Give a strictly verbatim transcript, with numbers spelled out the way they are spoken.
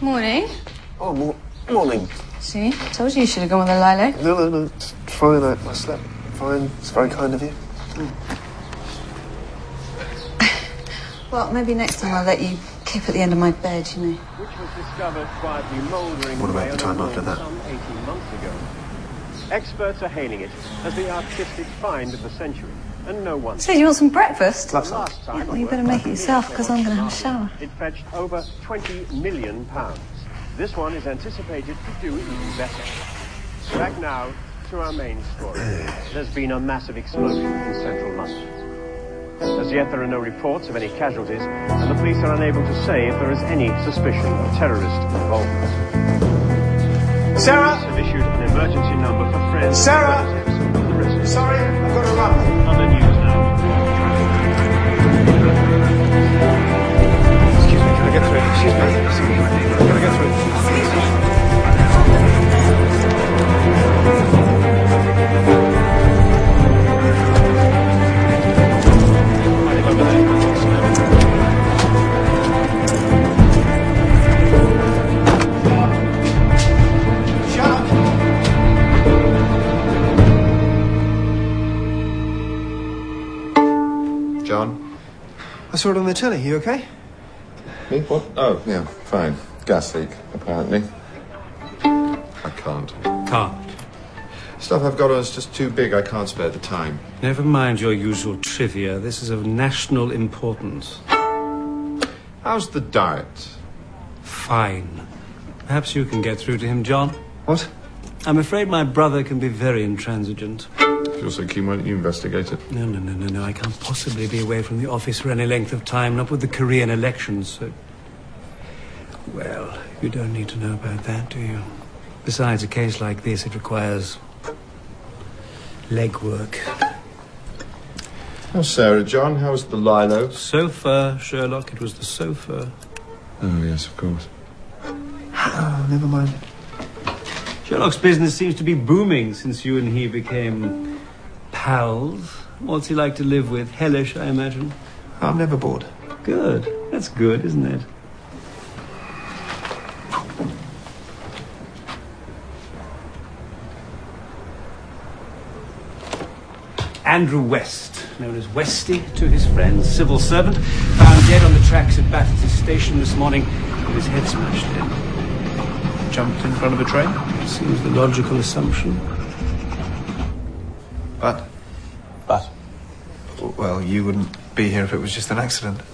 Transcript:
Morning. Oh, mo morning. See? Told you you should have gone with a lilac. No, no, no. It's fine. I, I slept fine. It's very kind of you. Mm. Well, maybe next time I'll let you keep at the end of my bed, you know. Which was discovered quietly mouldering What about the time after that? Some eighteen months ago. Experts are hailing it as the artistic find of the century, and no one. Said you want some breakfast? That's the all. last time Yeah, well, you better make it yourself, because I'm going to have a shower. It fetched over twenty million pounds. This one is anticipated to do even better. Back now to our main story. There's been a massive explosion in central London. As yet, there are no reports of any casualties, and the police are unable to say if there is any suspicion of terrorist involvement. Sarah! Police have issued an emergency number for friends Sarah! and relatives of the residents. Sorry, I've got to run. On the news now. Excuse me, can I get through? Excuse me. Can I get through? John? I saw it on the telly. You okay? Me? What? Oh, yeah, fine. Gas leak, apparently. I can't. Can't. Stuff I've got on is just too big. I can't spare the time. Never mind your usual trivia. This is of national importance. How's the diet? Fine. Perhaps you can get through to him, John. What? I'm afraid my brother can be very intransigent. If you're so keen, why don't you investigate it? No, no, no, no, no. I can't possibly be away from the office for any length of time, not with the Korean elections, so... Well, you don't need to know about that, do you? Besides, a case like this, it requires... legwork. How's Sarah, John? How's the Lilo? Sofa, Sherlock. It was the sofa. Oh, yes, of course. Oh, never mind. Sherlock's business seems to be booming since you and he became... pals. What's he like to live with? Hellish, I imagine. I'm never bored. Good. That's good, isn't it? Andrew West, known as Westy to his friends, civil servant, found dead on the tracks at Battersea Station this morning with his head smashed in. Jumped in front of a train? Seems the logical assumption. But? But? Well, you wouldn't be here if it was just an accident.